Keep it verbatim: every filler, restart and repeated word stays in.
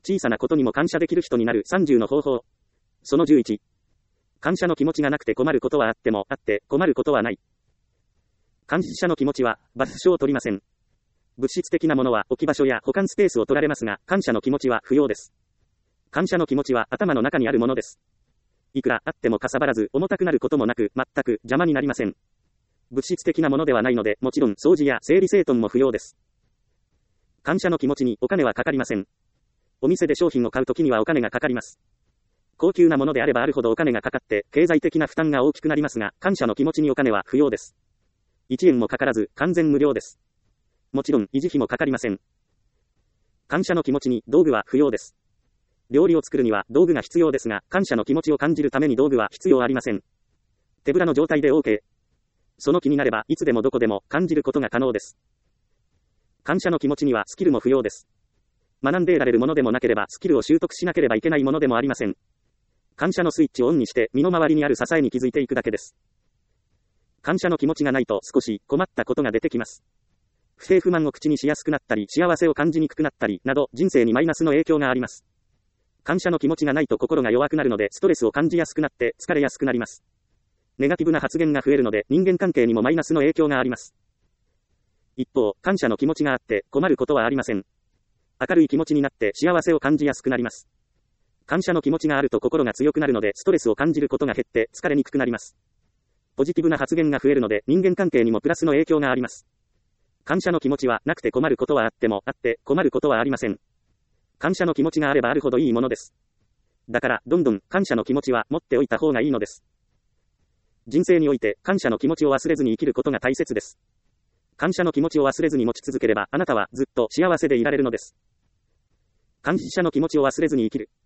小さなことにも感謝できる人になるさんじゅうの方法。そのじゅういち。感謝の気持ちがなくて困ることはあっても、あって困ることはない。感謝の気持ちは、場所を取りません。物質的なものは置き場所や保管スペースを取られますが、感謝の気持ちは不要です。感謝の気持ちは頭の中にあるものです。いくらあってもかさばらず重たくなることもなく、全く邪魔になりません。物質的なものではないので、もちろん掃除や整理整頓も不要です。感謝の気持ちにお金はかかりません。お店で商品を買うときにはお金がかかります。高級なものであればあるほどお金がかかって、経済的な負担が大きくなりますが、感謝の気持ちにお金は不要です。いちえんもかからず、完全無料です。もちろん、維持費もかかりません。感謝の気持ちに道具は不要です。料理を作るには道具が必要ですが、感謝の気持ちを感じるために道具は必要ありません。手ぶらの状態で OK。その気になれば、いつでもどこでも感じることが可能です。感謝の気持ちにはスキルも不要です。学んで得られるものでもなければ、スキルを習得しなければいけないものでもありません。感謝のスイッチをオンにして、身の回りにある支えに気づいていくだけです。感謝の気持ちがないと少し困ったことが出てきます。不平不満を口にしやすくなったり、幸せを感じにくくなったり、など、人生にマイナスの影響があります。感謝の気持ちがないと心が弱くなるので、ストレスを感じやすくなって、疲れやすくなります。ネガティブな発言が増えるので、人間関係にもマイナスの影響があります。一方、感謝の気持ちがあって困ることはありません。明るい気持ちになって幸せを感じやすくなります。感謝の気持ちがあると心が強くなるので、ストレスを感じることが減って疲れにくくなります。ポジティブな発言が増えるので、人間関係にもプラスの影響があります。感謝の気持ちはなくて困ることはあっても、あって困ることはありません。感謝の気持ちがあればあるほどいいものです。だから、どんどん感謝の気持ちは持っておいた方がいいのです。人生において感謝の気持ちを忘れずに生きることが大切です。感謝の気持ちを忘れずに持ち続ければ、あなたはずっと幸せでいられるのです。感謝の気持ちを忘れずに生きる。